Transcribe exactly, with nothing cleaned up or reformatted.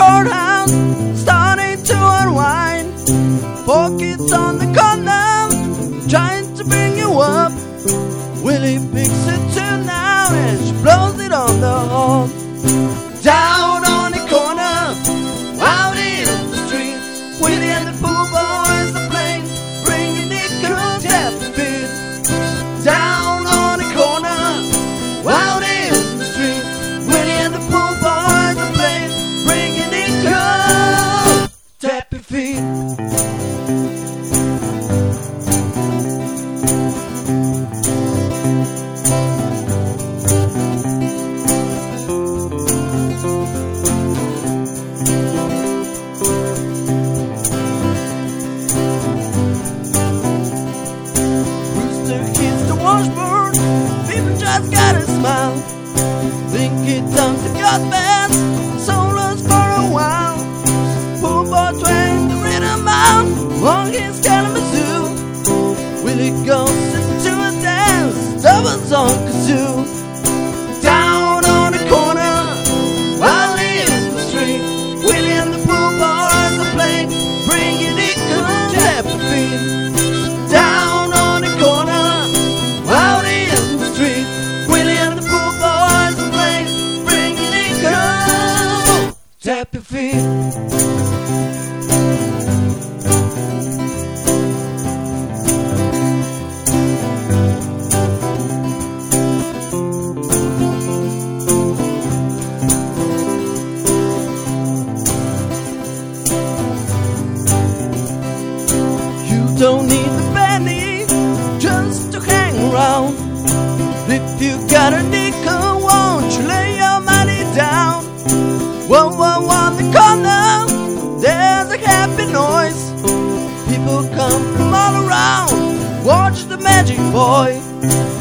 courthouse, starting to unwind. Four kids on the corner, trying to bring you up. Willie picks a tune now and she blows it on the horn. Down on the corner, out in the street, Willie and the pool boys are playing, bringing it cool happy feet. Down on the corner, out in the street, Willie and the pool boys are playing, bringing it cool happy feet. People just gotta smile. Think it comes to God's band, solos for a while. Poor boy twang the rhythm out on his Kalamazoo. Willie goes into a dance, doubles on kazoo. Down on the corner, while in the street, Willie and the poor boys are playing, bringing it good to happy feet. Down on the corner, out in the street, Willie and the poor boys are playing, bringing it cool, happy feet. You don't need the penny just to hang around. If you got a nickel, won't you lay your money down? Whoa, whoa, on the corner, there's a happy noise. People come from all around, watch the magic boy.